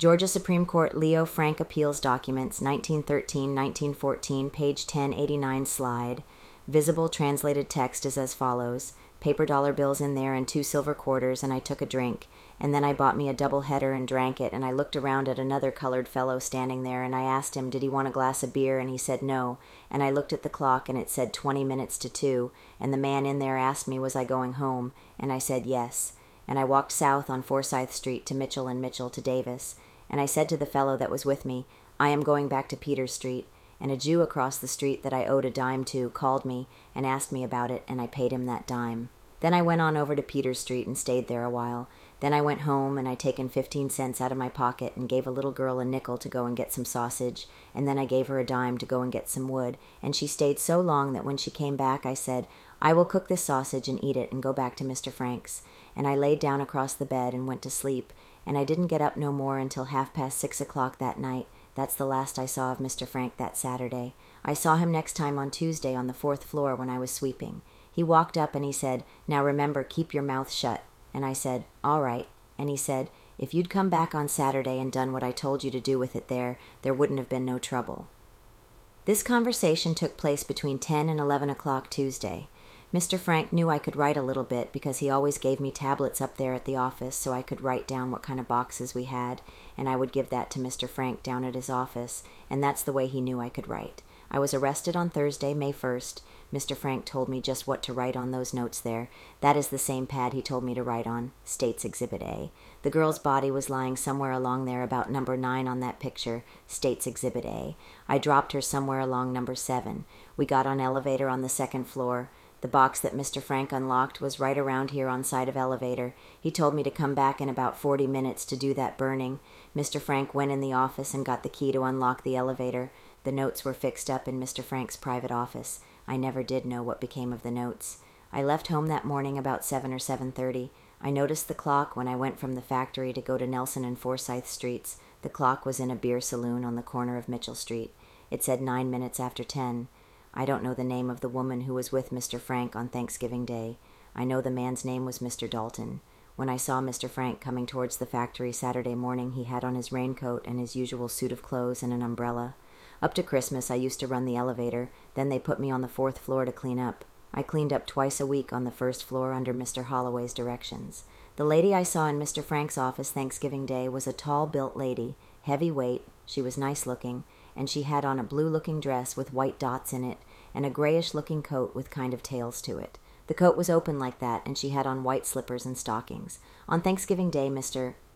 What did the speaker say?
Georgia Supreme Court Leo Frank Appeals Documents, 1913-1914, page 1089 slide. Visible translated text is as follows. Paper dollar bills in there and 2 silver quarters, and I took a drink. And then I bought me a double header and drank it, and I looked around at another colored fellow standing there, and I asked him, did he want a glass of beer, and he said no. And I looked at the clock, and it said 20 minutes to 2, and the man in there asked me, was I going home, and I said yes. And I walked south on Forsyth Street to Mitchell and Mitchell to Davis. And I said to the fellow that was with me, I am going back to Peters Street. And a Jew across the street that I owed a dime to called me and asked me about it, and I paid him that dime. Then I went on over to Peters Street and stayed there a while. Then I went home, and I taken 15 cents out of my pocket and gave a little girl a nickel to go and get some sausage, and then I gave her a dime to go and get some wood, and she stayed so long that when she came back I said, I will cook this sausage and eat it and go back to Mr. Frank's. And I laid down across the bed and went to sleep, and I didn't get up no more until 6:30 that night. That's the last I saw of Mr. Frank that Saturday. I saw him next time on Tuesday on the 4th floor when I was sweeping. He walked up and he said, now remember, keep your mouth shut. And I said, all right. And he said, if you'd come back on Saturday and done what I told you to do with it there wouldn't have been no trouble. This conversation took place between 10 and 11 o'clock Tuesday. Mr. Frank knew I could write a little bit because he always gave me tablets up there at the office so I could write down what kind of boxes we had, and I would give that to Mr. Frank down at his office, and that's the way he knew I could write. I was arrested on Thursday, May 1st. Mr. Frank told me just what to write on those notes there. That is the same pad he told me to write on, State's Exhibit A. The girl's body was lying somewhere along there about number 9 on that picture, State's Exhibit A. I dropped her somewhere along number 7. We got on elevator on the 2nd floor. The box that Mr. Frank unlocked was right around here on side of elevator. He told me to come back in about 40 minutes to do that burning. Mr. Frank went in the office and got the key to unlock the elevator. The notes were fixed up in Mr. Frank's private office. I never did know what became of the notes. I left home that morning about 7 or 7:30. I noticed the clock when I went from the factory to go to Nelson and Forsyth Streets. The clock was in a beer saloon on the corner of Mitchell Street. It said 9 minutes after 10. I don't know the name of the woman who was with Mr. Frank on Thanksgiving Day. I know the man's name was Mr. Dalton. When I saw Mr. Frank coming towards the factory Saturday morning, he had on his raincoat and his usual suit of clothes and an umbrella. Up to Christmas, I used to run the elevator. Then they put me on the 4th floor to clean up. I cleaned up twice a week on the 1st floor under Mr. Holloway's directions. The lady I saw in Mr. Frank's office Thanksgiving Day was a tall-built lady, heavy weight. She was nice-looking, and she had on a blue-looking dress with white dots in it and a grayish-looking coat with kind of tails to it. The coat was open like that, and she had on white slippers and stockings. On Thanksgiving Day,